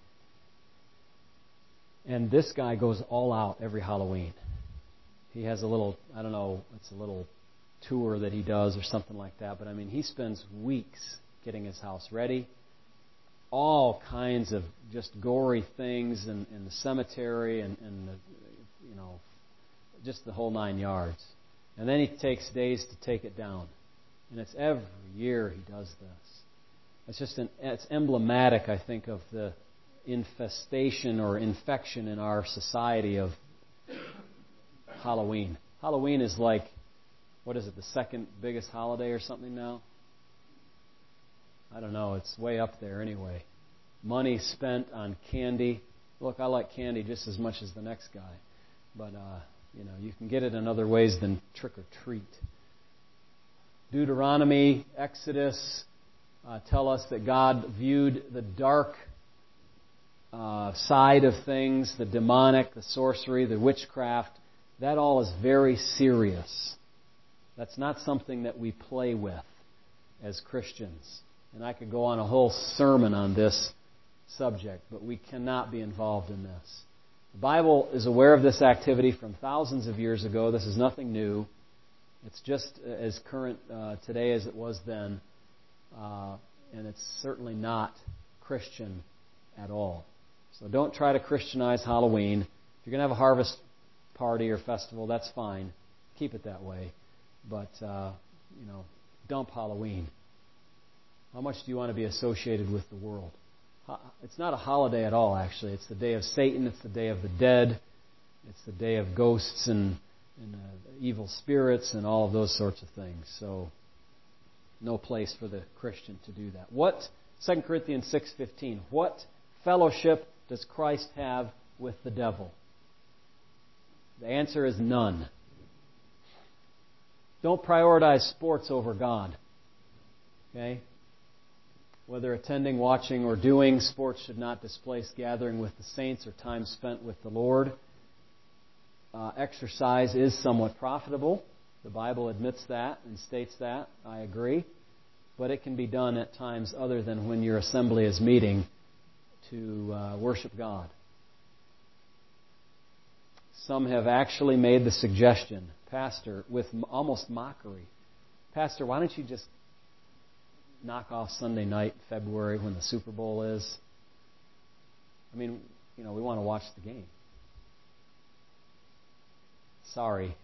And this guy goes all out every Halloween. He has a little, I don't know, it's a little tour that he does or something like that. But I mean, he spends weeks getting his house ready. All kinds of just gory things in the cemetery and the, just the whole 9 yards. And then he takes days to take it down. And it's every year he does this. It's emblematic, I think, of the infestation or infection in our society of Halloween. Halloween is like, what is it, the second biggest holiday or something now? I don't know, it's way up there anyway. Money spent on candy. Look, I like candy just as much as the next guy. But, you can get it in other ways than trick or treat. Deuteronomy, Exodus tell us that God viewed the dark side of things, the demonic, the sorcery, the witchcraft. That all is very serious. That's not something that we play with as Christians. And I could go on a whole sermon on this subject, but we cannot be involved in this. The Bible is aware of this activity from thousands of years ago. This is nothing new. It's just as current today as it was then. And it's certainly not Christian at all. So don't try to Christianize Halloween. If you're going to have a harvest party or festival, that's fine. Keep it that way. But, dump Halloween. How much do you want to be associated with the world? It's not a holiday at all, actually. It's the day of Satan. It's the day of the dead. It's the day of ghosts and evil spirits and all of those sorts of things. So, no place for the Christian to do that. 2 Corinthians 6:15, what fellowship does Christ have with the devil? The answer is none. Don't prioritize sports over God. Okay? Whether attending, watching, or doing, sports should not displace gathering with the saints or time spent with the Lord. Exercise is somewhat profitable. The Bible admits that and states that. I agree. But it can be done at times other than when your assembly is meeting to worship God. Some have actually made the suggestion, Pastor, with almost mockery, Pastor, why don't you just knock off Sunday night, February, when the Super Bowl is? I mean, we want to watch the game. Sorry.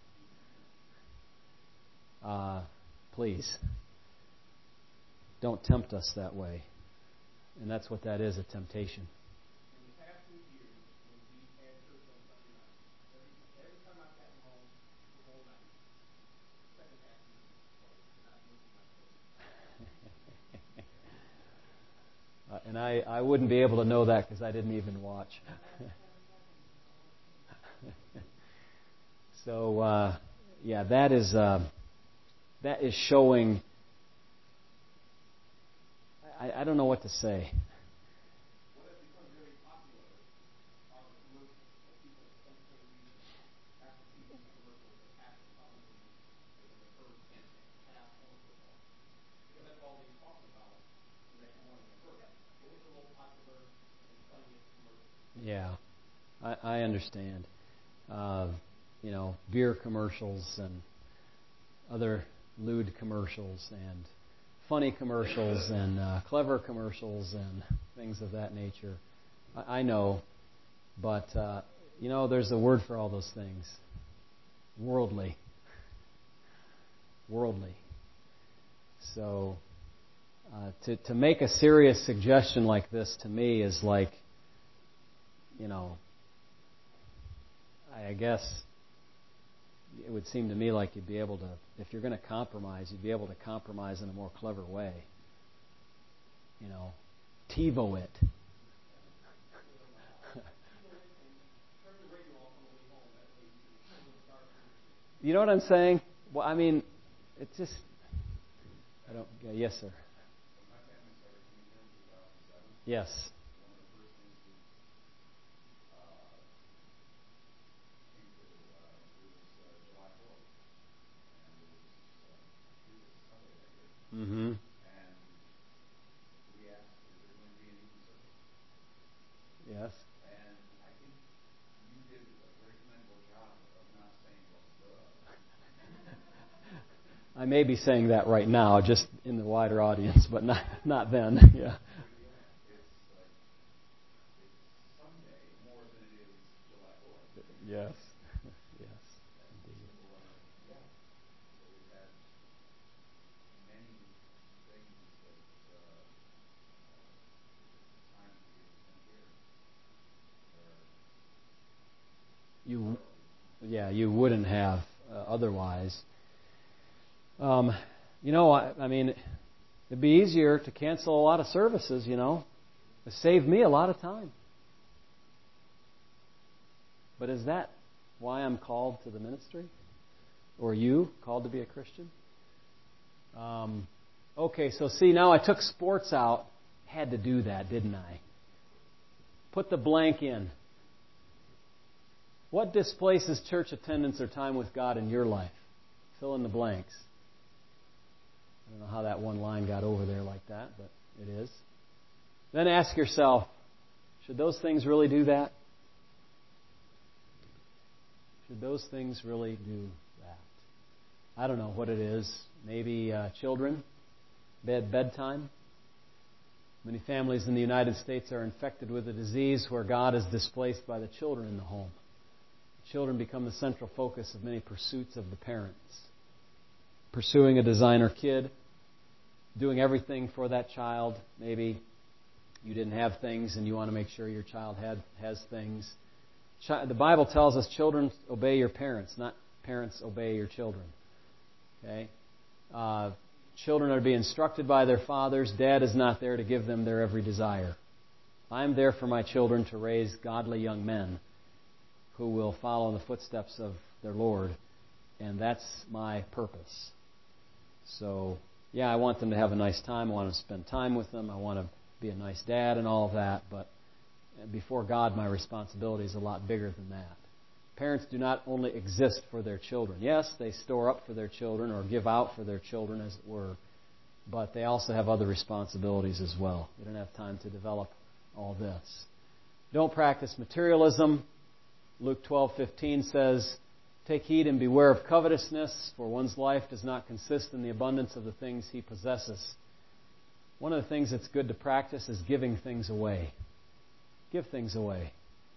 Please. Don't tempt us that way. And that's what that is, a temptation. In the past 2 years, when we had church on Sunday night, every time I've gotten home the whole night, second half season, not missing my church. And I wouldn't be able to know that because I didn't even watch. So, that is showing. I don't know what to say. What has become very popular are the commercials. People, for some strange reason, after TV commercials, are passionate about listening to the first half of football. Because that's all they're talking about the next morning at work. It was the most popular and funniest commercial. Yeah, I understand. beer commercials and other lewd commercials and funny commercials and clever commercials and things of that nature. I know, but there's a word for all those things. Worldly. Worldly. So to make a serious suggestion like this to me is like, I guess it would seem to me like you'd be able to, if you're going to compromise, you'd be able to compromise in a more clever way. TiVo it. You know what I'm saying? Well, I mean, it's just, yes, sir. Yes. Mm-hmm. And we asked, is there going to be an evening service? Yes. And I think you did a very commendable job of not saying, well, duh. I may be saying that right now, just in the wider audience, but not then. Yeah. It's someday more than it is July 4th. Yes. Yes. Indeed. Yeah. So we've had many things that times we've spent here. You wouldn't have otherwise. I mean, it'd be easier to cancel a lot of services, It saved me a lot of time. But is that why I'm called to the ministry? Or you called to be a Christian? Okay, so see, now I took sports out. Had to do that, didn't I? Put the blank in. What displaces church attendance or time with God in your life? Fill in the blanks. I don't know how that one line got over there like that, but it is. Then ask yourself, should those things really do that? Should those things really do that? I don't know what it is. Maybe children, bedtime. Many families in the United States are infected with a disease where God is displaced by the children in the home. Children become the central focus of many pursuits of the parents. Pursuing a designer kid, doing everything for that child. Maybe you didn't have things and you want to make sure your child has things. The Bible tells us children obey your parents, not parents obey your children. Okay? Children are to be instructed by their fathers. Dad is not there to give them their every desire. I'm there for my children to raise godly young men who will follow in the footsteps of their Lord. And that's my purpose. So, yeah, I want them to have a nice time. I want to spend time with them. I want to be a nice dad and all of that. But before God, my responsibility is a lot bigger than that. Parents do not only exist for their children. Yes, they store up for their children or give out for their children, as it were. But they also have other responsibilities as well. They don't have time to develop all this. Don't practice materialism. Luke 12:15 says, "Take heed and beware of covetousness, for one's life does not consist in the abundance of the things he possesses." One of the things that's good to practice is giving things away. Give things away.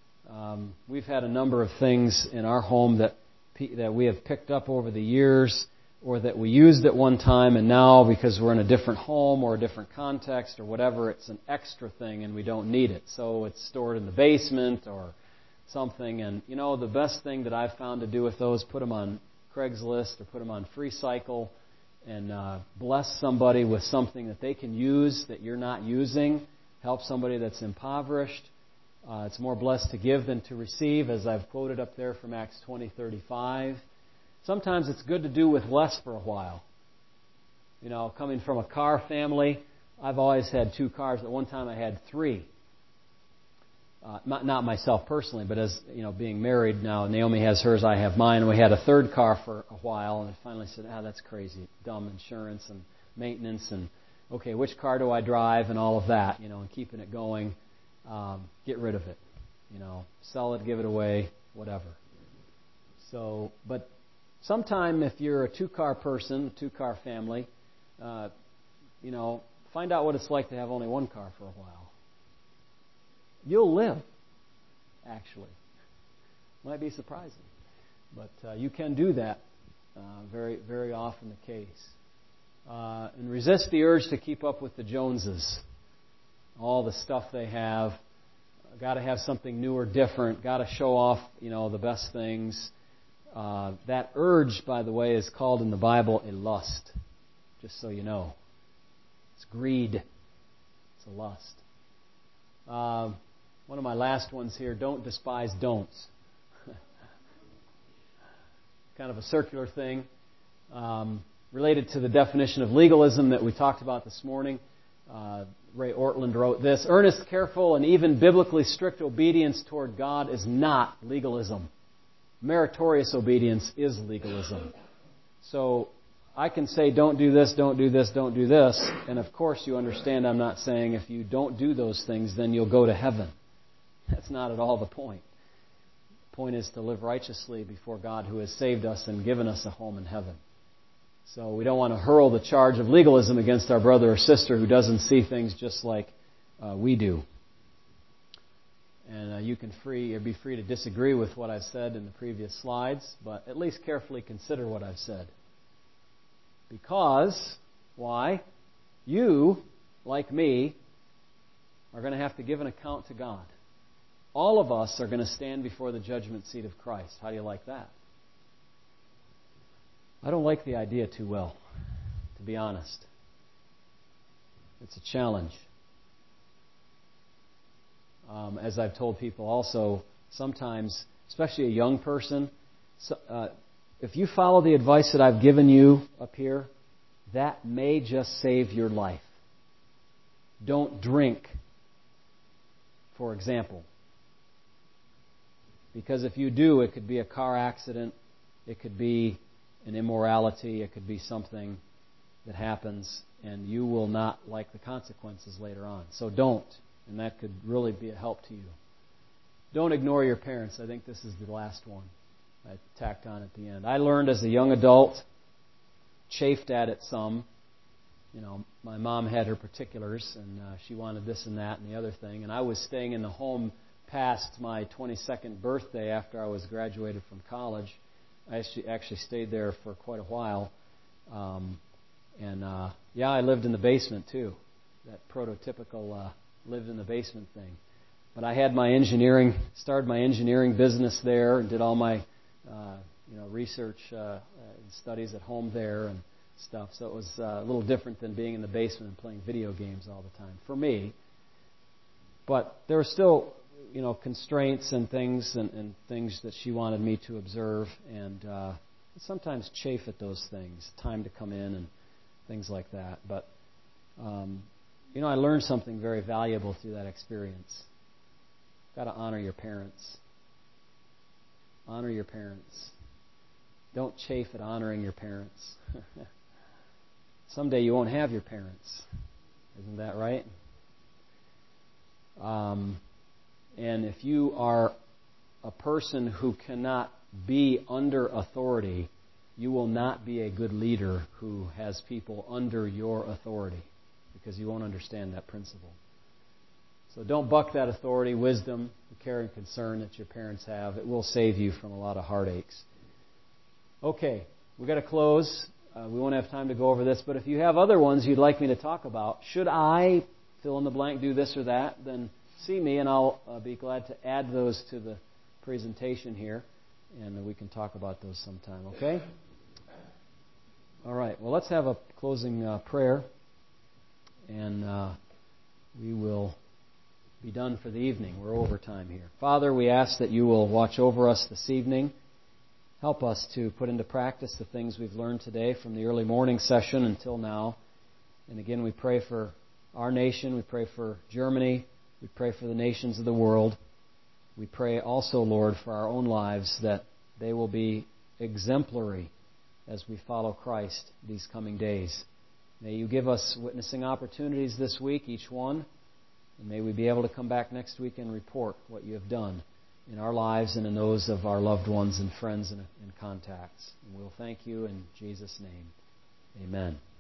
We've had a number of things in our home that we have picked up over the years, or that we used at one time, and now because we're in a different home or a different context or whatever, it's an extra thing and we don't need it. So it's stored in the basement or something. And the best thing that I've found to do with those, put them on Craigslist or put them on FreeCycle and bless somebody with something that they can use that you're not using. Help somebody that's impoverished. It's more blessed to give than to receive, as I've quoted up there from Acts 20:35. Sometimes it's good to do with less for a while. Coming from a car family, I've always had 2 cars. At one time I had 3. Not myself personally, but as being married now, Naomi has hers, I have mine, and we had a 3rd car for a while, and I finally said, that's crazy, dumb insurance and maintenance, and okay, which car do I drive, and all of that, and keeping it going. Get rid of it, sell it, give it away, whatever. So, but sometime if you're a two-car person, two-car family, find out what it's like to have only one car for a while. You'll live, actually. Might be surprising. But you can do that very, very often the case. And resist the urge to keep up with the Joneses. All the stuff they have. Got to have something new or different. Got to show off, the best things. That urge, by the way, is called in the Bible a lust. Just so you know. It's greed. It's a lust. One of my last ones here, don't despise don'ts. Kind of a circular thing. Related to the definition of legalism that we talked about this morning. Ray Ortland wrote this: earnest, careful, and even biblically strict obedience toward God is not legalism. Meritorious obedience is legalism. So I can say, don't do this, don't do this, don't do this. And of course you understand I'm not saying if you don't do those things, then you'll go to heaven. That's not at all the point. The point is to live righteously before God who has saved us and given us a home in heaven. So we don't want to hurl the charge of legalism against our brother or sister who doesn't see things just like we do. And you can be free to disagree with what I've said in the previous slides, but at least carefully consider what I've said. Because, why? You, like me, are going to have to give an account to God. All of us are going to stand before the judgment seat of Christ. How do you like that? I don't like the idea too well, to be honest. It's a challenge. As I've told people also, sometimes, especially a young person, if you follow the advice that I've given you up here, that may just save your life. Don't drink, for example. Because if you do, it could be a car accident, it could be an immorality, it could be something that happens, and you will not like the consequences later on. So don't, and that could really be a help to you. Don't ignore your parents. I think this is the last one I tacked on at the end. I learned as a young adult, chafed at it some. My mom had her particulars, and she wanted this and that and the other thing, and I was staying in the home past my 22nd birthday after I was graduated from college. I actually stayed there for quite a while. I lived in the basement too. That prototypical lived in the basement thing. But I had started my engineering business there and did all my research and studies at home there and stuff. So it was a little different than being in the basement and playing video games all the time for me. But there were still constraints and things and things that she wanted me to observe, and sometimes chafe at those things, time to come in and things like that. But I learned something very valuable through that experience. Got to honor your parents. Honor your parents. Don't chafe at honoring your parents. Someday you won't have your parents. Isn't that right? And if you are a person who cannot be under authority, you will not be a good leader who has people under your authority, because you won't understand that principle. So don't buck that authority, wisdom, the care and concern that your parents have. It will save you from a lot of heartaches. Okay, we've got to close. We won't have time to go over this, but if you have other ones you'd like me to talk about, should I fill in the blank, do this or that, then see me and I'll be glad to add those to the presentation here, and we can talk about those sometime, okay? All right, well, let's have a closing prayer, and we will be done for the evening. We're over time here. Father, we ask that you will watch over us this evening. Help us to put into practice the things we've learned today from the early morning session until now. And again, we pray for our nation. We pray for Germany. We pray for the nations of the world. We pray also, Lord, for our own lives, that they will be exemplary as we follow Christ these coming days. May you give us witnessing opportunities this week, each one, and may we be able to come back next week and report what you have done. in our lives and in those of our loved ones and friends and contacts. And we'll thank you in Jesus' name. Amen.